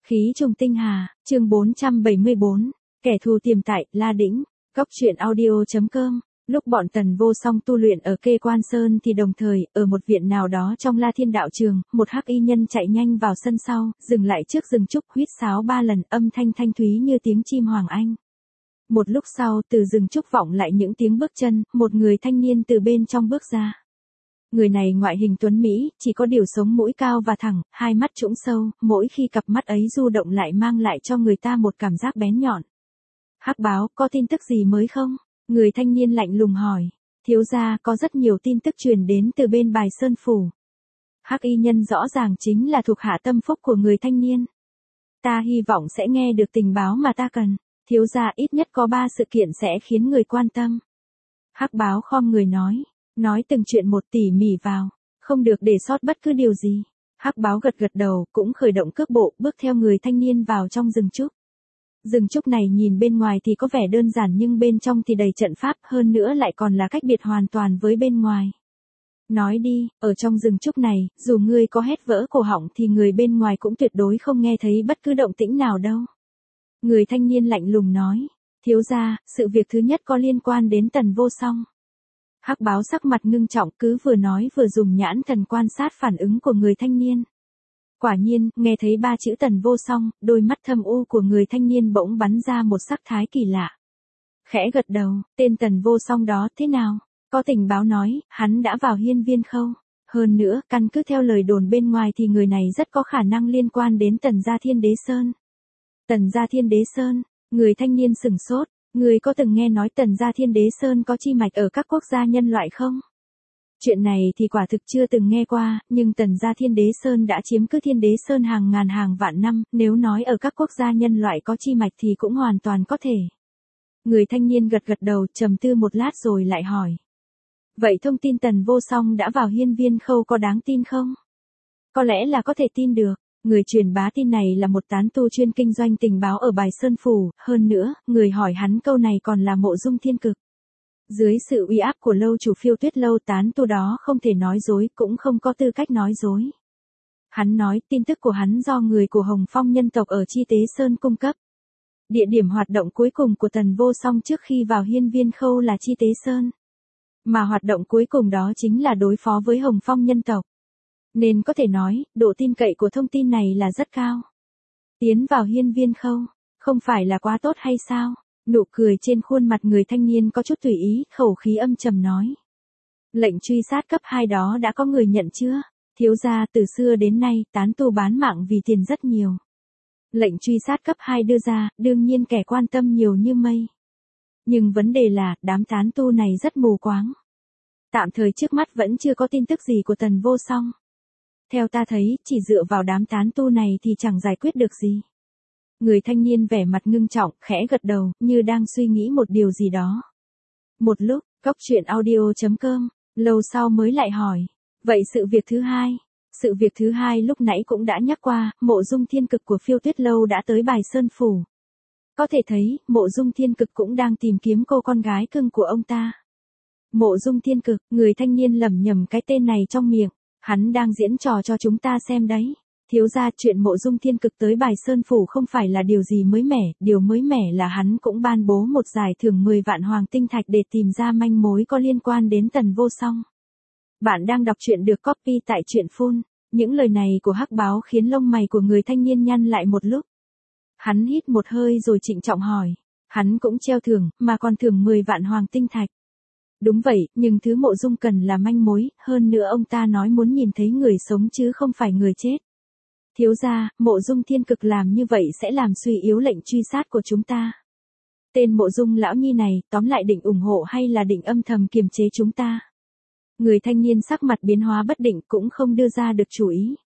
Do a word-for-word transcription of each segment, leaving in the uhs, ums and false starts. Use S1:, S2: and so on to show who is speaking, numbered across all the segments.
S1: Khí trùng tinh hà, chương bốn trăm bảy mươi bốn, kẻ thù tiềm tại, La Đĩnh, góc truyện audio.com. Lúc bọn Tần Vô Song tu luyện ở Kê Quan Sơn thì đồng thời, ở một viện nào đó trong La Thiên Đạo Trường, một hắc y nhân chạy nhanh vào sân sau, dừng lại trước rừng trúc huýt sáo ba lần, âm thanh thanh thúy như tiếng chim hoàng anh. Một lúc sau, từ rừng trúc vọng lại những tiếng bước chân, một người thanh niên từ bên trong bước ra. Người này ngoại hình tuấn Mỹ, chỉ có điều sống mũi cao và thẳng, hai mắt trũng sâu, mỗi khi cặp mắt ấy du động lại mang lại cho người ta một cảm giác bén nhọn. Hắc báo, có tin tức gì mới không? Người thanh niên lạnh lùng hỏi. Thiếu gia, có rất nhiều tin tức truyền đến từ bên Bài Sơn Phủ. Hắc y nhân rõ ràng chính là thuộc hạ tâm phúc của người thanh niên. Ta hy vọng sẽ nghe được tình báo mà ta cần. Thiếu gia, ít nhất có ba sự kiện sẽ khiến người quan tâm. Hắc báo khom người nói. Nói từng chuyện một tỉ mỉ vào, không được để sót bất cứ điều gì. Hắc báo gật gật đầu, cũng khởi động cước bộ, bước theo người thanh niên vào trong rừng trúc. Rừng trúc này nhìn bên ngoài thì có vẻ đơn giản nhưng bên trong thì đầy trận pháp, hơn nữa lại còn là cách biệt hoàn toàn với bên ngoài. Nói đi, ở trong rừng trúc này, dù ngươi có hét vỡ cổ họng thì người bên ngoài cũng tuyệt đối không nghe thấy bất cứ động tĩnh nào đâu. Người thanh niên lạnh lùng nói, thiếu gia, sự việc thứ nhất có liên quan đến Tần Vô Song. Hắc báo sắc mặt ngưng trọng, cứ vừa nói vừa dùng nhãn thần quan sát phản ứng của người thanh niên. Quả nhiên, nghe thấy ba chữ Tần Vô Song, đôi mắt thâm u của người thanh niên bỗng bắn ra một sắc thái kỳ lạ. Khẽ gật đầu, tên Tần Vô Song đó thế nào? Có tình báo nói, hắn đã vào Hiên Viên Khâu. Hơn nữa, căn cứ theo lời đồn bên ngoài thì người này rất có khả năng liên quan đến Tần Gia Thiên Đế Sơn. Tần Gia Thiên Đế Sơn, người thanh niên sửng sốt. Người có từng nghe nói Tần Gia Thiên Đế Sơn có chi mạch ở các quốc gia nhân loại không? Chuyện này thì quả thực chưa từng nghe qua, nhưng Tần Gia Thiên Đế Sơn đã chiếm cứ Thiên Đế Sơn hàng ngàn hàng vạn năm, nếu nói ở các quốc gia nhân loại có chi mạch thì cũng hoàn toàn có thể. Người thanh niên gật gật đầu, trầm tư một lát rồi lại hỏi. Vậy thông tin Tần Vô Song đã vào Hiên Viên Khâu có đáng tin không? Có lẽ là có thể tin được. Người truyền bá tin này là một tán tu chuyên kinh doanh tình báo ở Bài Sơn Phủ, hơn nữa, người hỏi hắn câu này còn là Mộ Dung Thiên Cực. Dưới sự uy áp của lâu chủ Phiêu Tuyết Lâu, tán tu đó không thể nói dối, cũng không có tư cách nói dối. Hắn nói tin tức của hắn do người của Hồng Phong nhân tộc ở Chi Tế Sơn cung cấp. Địa điểm hoạt động cuối cùng của Tần Vô Song trước khi vào Hiên Viên Khâu là Chi Tế Sơn. Mà hoạt động cuối cùng đó chính là đối phó với Hồng Phong nhân tộc. Nên có thể nói, độ tin cậy của thông tin này là rất cao. Tiến vào Hiên Viên Khâu, không phải là quá tốt hay sao? Nụ cười trên khuôn mặt người thanh niên có chút tùy ý, khẩu khí âm trầm nói. Lệnh truy sát cấp hai đó đã có người nhận chưa? Thiếu gia, từ xưa đến nay, tán tu bán mạng vì tiền rất nhiều. Lệnh truy sát cấp hai đưa ra, đương nhiên kẻ quan tâm nhiều như mây. Nhưng vấn đề là, đám tán tu này rất mù quáng. Tạm thời trước mắt vẫn chưa có tin tức gì của Tần Vô Song. Theo ta thấy, chỉ dựa vào đám tán tu này thì chẳng giải quyết được gì. Người thanh niên vẻ mặt ngưng trọng, khẽ gật đầu, như đang suy nghĩ một điều gì đó. Một lúc, góc truyện audio.com, lâu sau mới lại hỏi. Vậy sự việc thứ hai? Sự việc thứ hai lúc nãy cũng đã nhắc qua, Mộ Dung Thiên Cực của Phiêu Tuyết Lâu đã tới Bài Sơn Phủ. Có thể thấy, Mộ Dung Thiên Cực cũng đang tìm kiếm cô con gái cưng của ông ta. Mộ Dung Thiên Cực, người thanh niên lẩm nhẩm cái tên này trong miệng. Hắn đang diễn trò cho chúng ta xem đấy. Thiếu gia, chuyện Mộ Dung Thiên Cực tới Bài Sơn Phủ không phải là điều gì mới mẻ, điều mới mẻ là hắn cũng ban bố một giải thưởng mười vạn hoàng tinh thạch để tìm ra manh mối có liên quan đến Tần Vô Song. Bạn đang đọc truyện được copy tại truyện phun. Những lời này của Hắc báo khiến lông mày của người thanh niên nhăn lại một lúc. Hắn hít một hơi rồi trịnh trọng hỏi. Hắn cũng treo thưởng, mà còn thưởng mười vạn hoàng tinh thạch. Đúng vậy, nhưng thứ Mộ Dung cần là manh mối, hơn nữa ông ta nói muốn nhìn thấy người sống chứ không phải người chết. Thiếu gia, Mộ Dung Thiên Cực làm như vậy sẽ làm suy yếu lệnh truy sát của chúng ta. Tên Mộ Dung lão nhi này, tóm lại định ủng hộ hay là định âm thầm kiềm chế chúng ta? Người thanh niên sắc mặt biến hóa bất định, cũng không đưa ra được chủ ý.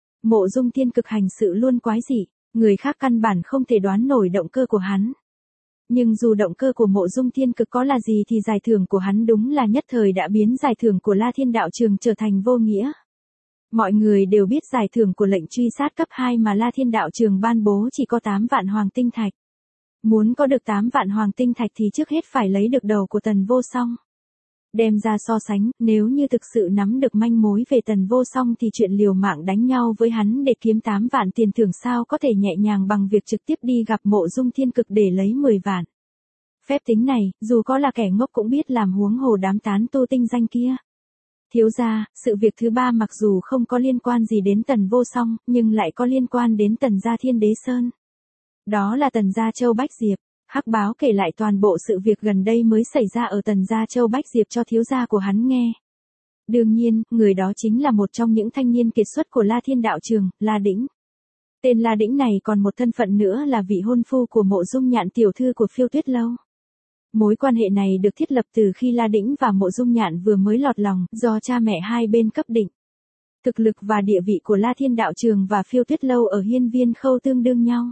S1: Mộ Dung Thiên Cực hành sự luôn quái dị, người khác căn bản không thể đoán nổi động cơ của hắn. Nhưng dù động cơ của Mộ Dung Thiên Cực có là gì thì giải thưởng của hắn đúng là nhất thời đã biến giải thưởng của La Thiên Đạo Trường trở thành vô nghĩa. Mọi người đều biết giải thưởng của lệnh truy sát cấp hai mà La Thiên Đạo Trường ban bố chỉ có tám vạn hoàng tinh thạch. Muốn có được tám vạn hoàng tinh thạch thì trước hết phải lấy được đầu của Tần Vô Song. Đem ra so sánh, nếu như thực sự nắm được manh mối về Tần Vô Song thì chuyện liều mạng đánh nhau với hắn để kiếm tám vạn tiền thưởng sao có thể nhẹ nhàng bằng việc trực tiếp đi gặp Mộ Dung Thiên Cực để lấy mười vạn. Phép tính này, dù có là kẻ ngốc cũng biết làm, huống hồ đám tán tu tinh danh kia. Thiếu gia, sự việc thứ ba mặc dù không có liên quan gì đến Tần Vô Song, nhưng lại có liên quan đến Tần gia Thiên Đế Sơn. Đó là Tần gia Châu Bách Diệp. Hắc Báo kể lại toàn bộ sự việc gần đây mới xảy ra ở Tần gia Châu Bách Diệp cho thiếu gia của hắn nghe. Đương nhiên, người đó chính là một trong những thanh niên kiệt xuất của La Thiên Đạo Trường, La Đĩnh. Tên La Đĩnh này còn một thân phận nữa là vị hôn phu của Mộ Dung Nhạn tiểu thư của Phiêu Tuyết Lâu. Mối quan hệ này được thiết lập từ khi La Đĩnh và Mộ Dung Nhạn vừa mới lọt lòng, do cha mẹ hai bên cấp định. Thực lực và địa vị của La Thiên Đạo Trường và Phiêu Tuyết Lâu ở Hiên Viên Khâu tương đương nhau.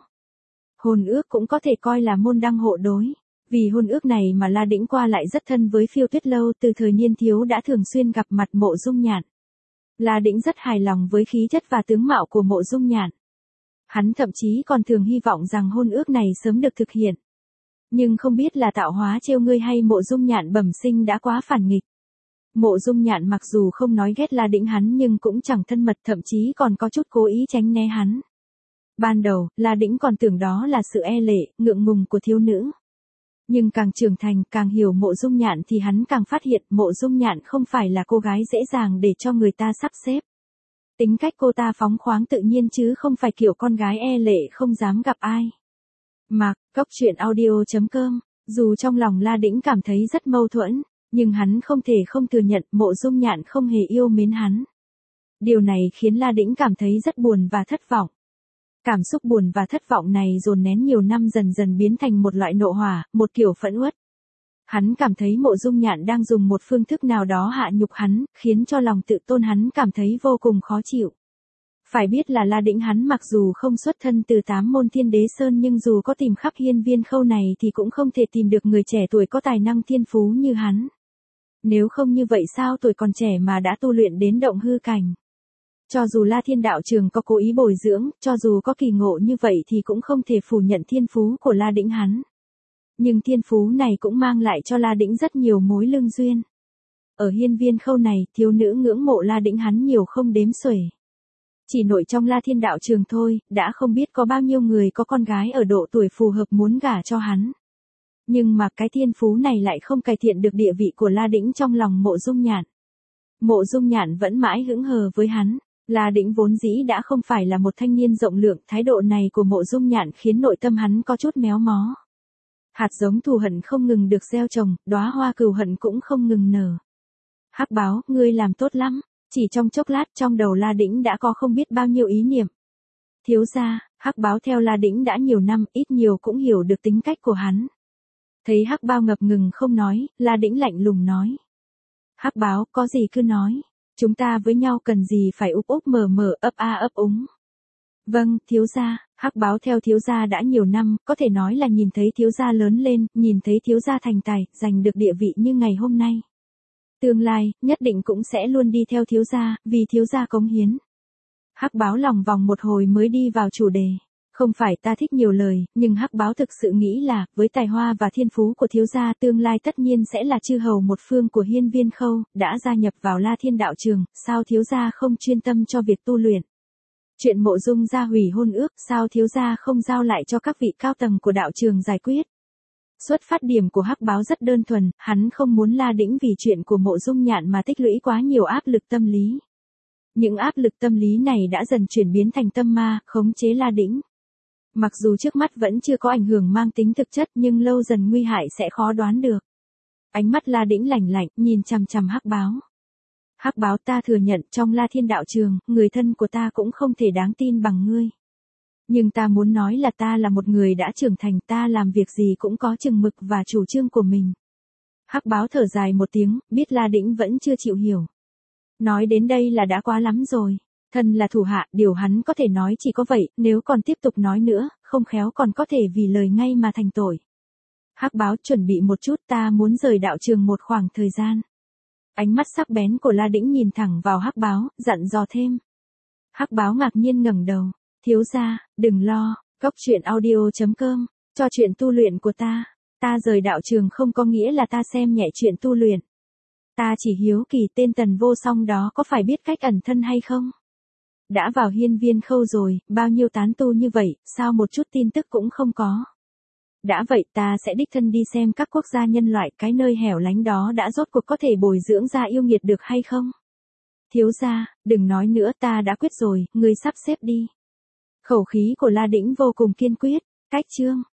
S1: Hôn ước cũng có thể coi là môn đăng hộ đối. Vì hôn ước này mà La Đĩnh qua lại rất thân với Phiêu Tuyết Lâu, từ thời niên thiếu đã thường xuyên gặp mặt Mộ Dung Nhạn. La Đĩnh rất hài lòng với khí chất và tướng mạo của Mộ Dung Nhạn. Hắn thậm chí còn thường hy vọng rằng hôn ước này sớm được thực hiện. Nhưng không biết là tạo hóa trêu ngươi hay Mộ Dung Nhạn bẩm sinh đã quá phản nghịch. Mộ Dung Nhạn mặc dù không nói ghét La Đĩnh hắn nhưng cũng chẳng thân mật, thậm chí còn có chút cố ý tránh né hắn. Ban đầu, La Đĩnh còn tưởng đó là sự e lệ, ngượng ngùng của thiếu nữ. Nhưng càng trưởng thành, càng hiểu Mộ Dung Nhạn thì hắn càng phát hiện Mộ Dung Nhạn không phải là cô gái dễ dàng để cho người ta sắp xếp. Tính cách cô ta phóng khoáng tự nhiên chứ không phải kiểu con gái e lệ không dám gặp ai. Mạc, Cốc Truyện Audio chấm com, dù trong lòng La Đĩnh cảm thấy rất mâu thuẫn, nhưng hắn không thể không thừa nhận Mộ Dung Nhạn không hề yêu mến hắn. Điều này khiến La Đĩnh cảm thấy rất buồn và thất vọng. Cảm xúc buồn và thất vọng này dồn nén nhiều năm dần dần biến thành một loại nộ hỏa, một kiểu phẫn uất. Hắn cảm thấy Mộ Dung Nhạn đang dùng một phương thức nào đó hạ nhục hắn, khiến cho lòng tự tôn hắn cảm thấy vô cùng khó chịu. Phải biết là La Đĩnh hắn mặc dù không xuất thân từ tám môn Thiên Đế Sơn nhưng dù có tìm khắp Hiên Viên Khâu này thì cũng không thể tìm được người trẻ tuổi có tài năng thiên phú như hắn. Nếu không như vậy sao tuổi còn trẻ mà đã tu luyện đến động hư cảnh. Cho dù La Thiên Đạo Trường có cố ý bồi dưỡng, cho dù có kỳ ngộ như vậy thì cũng không thể phủ nhận thiên phú của La Đĩnh hắn. Nhưng thiên phú này cũng mang lại cho La Đĩnh rất nhiều mối lương duyên. Ở Hiên Viên Khâu này, thiếu nữ ngưỡng mộ La Đĩnh hắn nhiều không đếm xuể. Chỉ nội trong La Thiên Đạo Trường thôi, đã không biết có bao nhiêu người có con gái ở độ tuổi phù hợp muốn gả cho hắn. Nhưng mà cái thiên phú này lại không cải thiện được địa vị của La Đĩnh trong lòng Mộ Dung Nhạn. Mộ Dung Nhạn vẫn mãi hững hờ với hắn. La Đĩnh vốn dĩ đã không phải là một thanh niên rộng lượng, thái độ này của Mộ Dung Nhạn khiến nội tâm hắn có chút méo mó. Hạt giống thù hận không ngừng được gieo trồng, đóa hoa cừu hận cũng không ngừng nở. Hắc Báo, ngươi làm tốt lắm. Chỉ trong chốc lát trong đầu La Đĩnh đã có không biết bao nhiêu ý niệm. Thiếu gia, Hắc Báo theo La Đĩnh đã nhiều năm, ít nhiều cũng hiểu được tính cách của hắn. Thấy Hắc Báo ngập ngừng không nói, La Đĩnh lạnh lùng nói. Hắc Báo, có gì cứ nói. Chúng ta với nhau cần gì phải úp úp mở mở ấp a ấp úng. Vâng, thiếu gia, Hắc Báo theo thiếu gia đã nhiều năm, có thể nói là nhìn thấy thiếu gia lớn lên, nhìn thấy thiếu gia thành tài, giành được địa vị như ngày hôm nay. Tương lai, nhất định cũng sẽ luôn đi theo thiếu gia, vì thiếu gia cống hiến. Hắc Báo lòng vòng một hồi mới đi vào chủ đề. Không phải ta thích nhiều lời, nhưng Hắc Báo thực sự nghĩ là, với tài hoa và thiên phú của thiếu gia tương lai tất nhiên sẽ là chư hầu một phương của Hiên Viên Khâu, đã gia nhập vào La Thiên Đạo Trường, sao thiếu gia không chuyên tâm cho việc tu luyện. Chuyện Mộ Dung gia hủy hôn ước, sao thiếu gia không giao lại cho các vị cao tầng của đạo trường giải quyết. Xuất phát điểm của Hắc Báo rất đơn thuần, hắn không muốn La Đĩnh vì chuyện của Mộ Dung Nhạn mà tích lũy quá nhiều áp lực tâm lý. Những áp lực tâm lý này đã dần chuyển biến thành tâm ma, khống chế La Đĩnh. Mặc dù trước mắt vẫn chưa có ảnh hưởng mang tính thực chất nhưng lâu dần nguy hại sẽ khó đoán được. Ánh mắt La Đĩnh lạnh lạnh, nhìn chằm chằm Hắc Báo. Hắc Báo, ta thừa nhận trong La Thiên Đạo Trường, người thân của ta cũng không thể đáng tin bằng ngươi. Nhưng ta muốn nói là ta là một người đã trưởng thành, ta làm việc gì cũng có chừng mực và chủ trương của mình. Hắc Báo thở dài một tiếng, biết La Đĩnh vẫn chưa chịu hiểu. Nói đến đây là đã quá lắm rồi. Thân là thủ hạ, điều hắn có thể nói chỉ có vậy, nếu còn tiếp tục nói nữa, không khéo còn có thể vì lời ngay mà thành tội. Hắc Báo, chuẩn bị một chút, ta muốn rời đạo trường một khoảng thời gian. Ánh mắt sắc bén của La Đĩnh nhìn thẳng vào Hắc Báo, dặn dò thêm. Hắc Báo ngạc nhiên ngẩng đầu. Thiếu gia, đừng lo, Cốc Truyện Audio chấm com, cho chuyện tu luyện của ta. Ta rời đạo trường không có nghĩa là ta xem nhẹ chuyện tu luyện. Ta chỉ hiếu kỳ tên Tần Vô Song đó có phải biết cách ẩn thân hay không? Đã vào hiên viên khâu rồi, bao nhiêu tán tu như vậy, sao một chút tin tức cũng không có? Đã vậy ta sẽ đích thân đi xem các quốc gia nhân loại cái nơi hẻo lánh đó đã rốt cuộc có thể bồi dưỡng ra yêu nghiệt được hay không? Thiếu gia, đừng nói nữa, ta đã quyết rồi, ngươi sắp xếp đi. Khẩu khí của La Đĩnh vô cùng kiên quyết. Cách chương